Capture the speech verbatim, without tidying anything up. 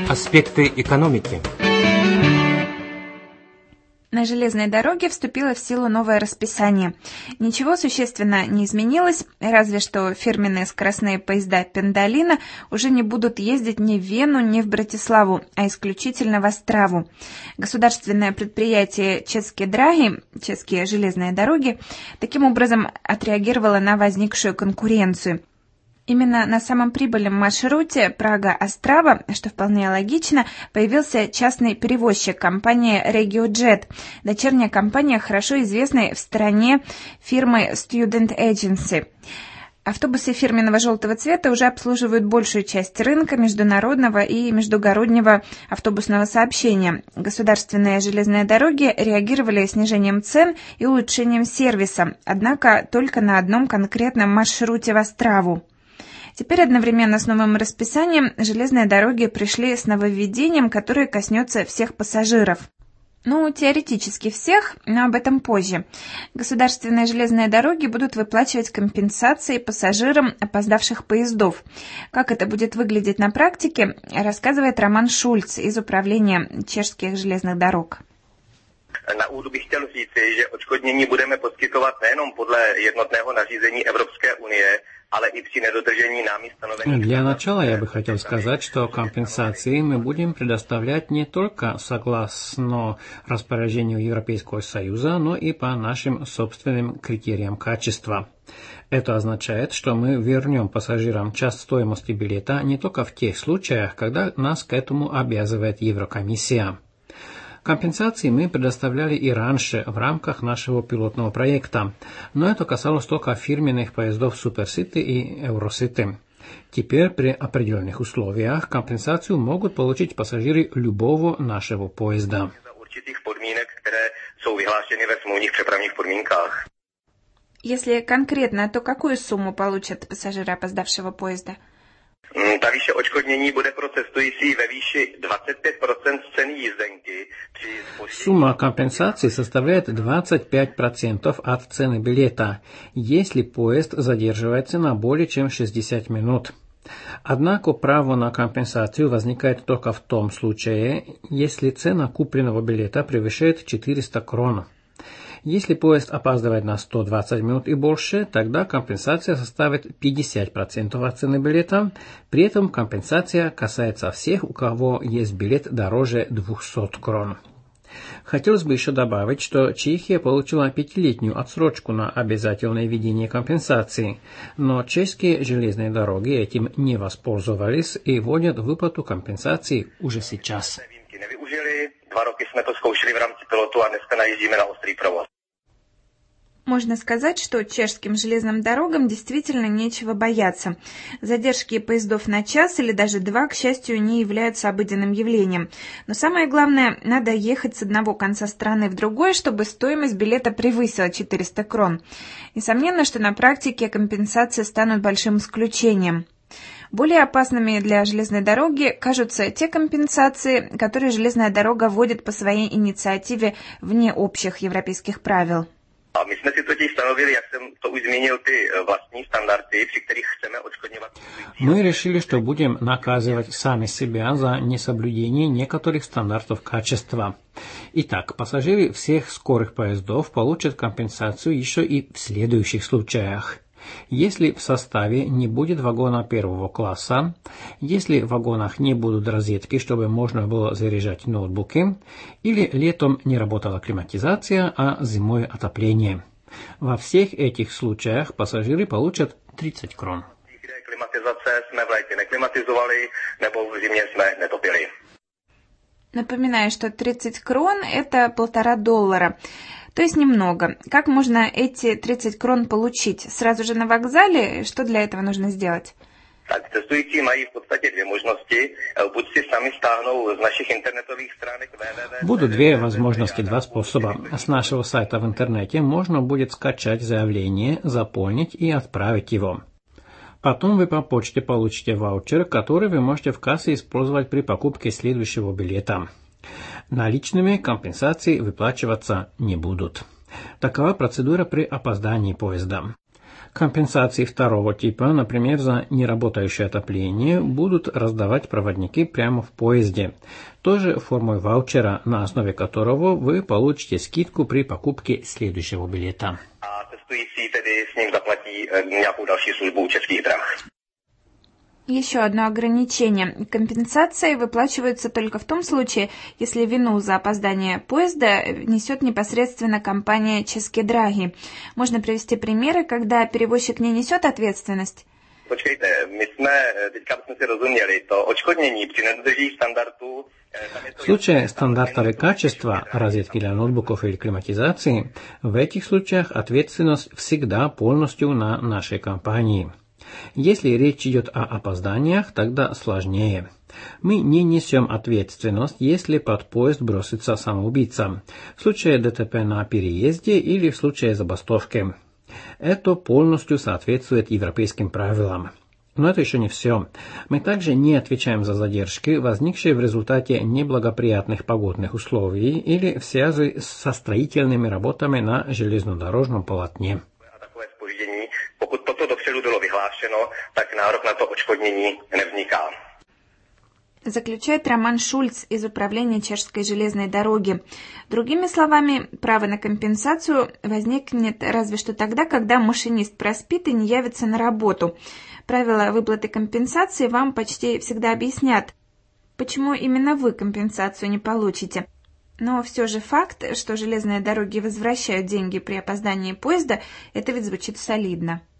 Аспекты экономики. На железной дороге вступило в силу новое расписание. Ничего существенно не изменилось, разве что фирменные скоростные поезда Пендалина уже не будут ездить ни в Вену, ни в Братиславу, а исключительно в Остраву. Государственное предприятие «Чешские драги», «Чешские железные дороги», таким образом отреагировало на возникшую конкуренцию. Именно на самом прибыльном маршруте Прага-Острава, что вполне логично, появился частный перевозчик, компания RegioJet, дочерняя компания хорошо известной в стране фирмы Student Agency. Автобусы фирменного желтого цвета уже обслуживают большую часть рынка международного и междугороднего автобусного сообщения. Государственные железные дороги реагировали снижением цен и улучшением сервиса, однако только на одном конкретном маршруте в Остраву. Теперь одновременно с новым расписанием железные дороги пришли с нововведением, которое коснется всех пассажиров. Ну, теоретически всех, но об этом позже. Государственные железные дороги будут выплачивать компенсации пассажирам опоздавших поездов. Как это будет выглядеть на практике, рассказывает Роман Шульц из управления чешских железных дорог. Na úvod bych chtěl říci, že odškodnění budeme poskytovat nejenom podle jednotného nařízení Evropské unie, ale и при недодержании нами стanovených. Для начала я бы хотел сказать, что компенсации мы будем предоставлять не только согласно распоряжению Европейского Союза, но и по нашим собственным критериям качества. Это означает, что мы вернем пассажирам часть стоимости билета не только в тех случаях, когда нас к этому обязывает Еврокомиссия. Компенсации мы предоставляли и раньше в рамках нашего пилотного проекта, но это касалось только фирменных поездов Суперсити и Евросити. Теперь при определенных условиях компенсацию могут получить пассажиры любого нашего поезда. Если конкретно, то какую сумму получат пассажиры опоздавшего поезда? Ta výše odškodnění bude pro cestující ve výši двадцать пять процентов ceny jízdenky. Сумма компенсации составляет двадцать пять процентов от цены билета, если поезд задерживается на более чем шестьдесят минут. Однако право на компенсацию возникает только в том случае, если цена купленного билета превышает четыреста крон. Если поезд опаздывает на сто двадцать минут и больше, тогда компенсация составит пятьдесят процентов от цены билета. При этом компенсация касается всех, у кого есть билет дороже двухсот крон. Хотелось бы еще добавить, что Чехия получила пятилетнюю отсрочку на обязательное введение компенсации, но чешские железные дороги этим не воспользовались и вводят выплату компенсации уже сейчас. Dva roky jsme to zkoušeli v rámci pilotu a dneska najíždíme na ostrý provoz. Можно сказать, что чешским железным дорогам действительно нечего бояться. Задержки поездов на час или даже два, к счастью, не являются обыденным явлением. Но самое главное, надо ехать с одного конца страны в другой, чтобы стоимость билета превысила четыреста крон. Несомненно, что на практике компенсации станут большим исключением. Более опасными для железной дороги кажутся те компенсации, которые железная дорога вводит по своей инициативе вне общих европейских правил. My jsme si totiž stanovili, jak jsem to už zmínil, ty vlastní standardy, při kterých chceme odškodňovat. Мы решили, что будем наказывать сами себя за несоблюдение некоторых стандартов качества. Итак, пассажиры всех скорых поездов получат компенсацию еще и в следующих случаях. Если в составе не будет вагона первого класса, если в вагонах не будут розетки, чтобы можно было заряжать ноутбуки, или летом не работала климатизация, а зимой отопление. Во всех этих случаях пассажиры получат тридцать крон. Klimatizace jsme v létě neklimatizovali, nebo v zimě jsme netopili. Напоминаю, что тридцать крон – это полтора доллара. То есть немного. Как можно эти тридцать крон получить? Сразу же на вокзале? Что для этого нужно сделать? Tak cestující mají v podstatě dvě možnosti. Buď si sami stáhnou z našich internetových stránek www. Будут две возможности, два способа. С нашего сайта в интернете можно будет скачать заявление, заполнить и отправить его. Потом вы по почте получите ваучер, который вы можете в кассе использовать при покупке следующего билета. Наличными компенсации выплачиваться не будут. Такова процедура при опоздании поезда. Компенсации второго типа, например, за неработающее отопление, будут раздавать проводники прямо в поезде. Тоже формой ваучера, на основе которого вы получите скидку при покупке следующего билета. A cestující tedy s ním zaplatí nějakou další službu u Českých drah. Еще одно ограничение. Компенсации выплачиваются только в том случае, если вину за опоздание поезда несет непосредственно компания «České dráhy». Можно привести примеры, когда перевозчик не несет ответственность. Počkejte, my jsme, teďka jsme si rozuměli, to odškodnění při nedodržení standardů. В случае стандартов и качества, розетки для ноутбуков или климатизации, в этих случаях ответственность всегда полностью на нашей компании. Если речь идет о опозданиях, тогда сложнее. Мы не несем ответственность, если под поезд бросится самоубийца, в случае ДТП на переезде или в случае забастовки. Это полностью соответствует европейским правилам. Но это еще не все. Мы также не отвечаем за задержки, возникшие в результате неблагоприятных погодных условий или в связи со строительными работами на железнодорожном полотне. Pokud toto dopředu bylo vyhlášeno, tak nárok na to odškodnění nevzniká. Заключает Роман Шульц из Управления Чешской железной дороги. Другими словами, право на компенсацию возникнет разве что тогда, когда машинист проспит и не явится на работу. Правила выплаты компенсации вам почти всегда объяснят, почему именно вы компенсацию не получите. Но все же факт, что железные дороги возвращают деньги при опоздании поезда, это ведь звучит солидно.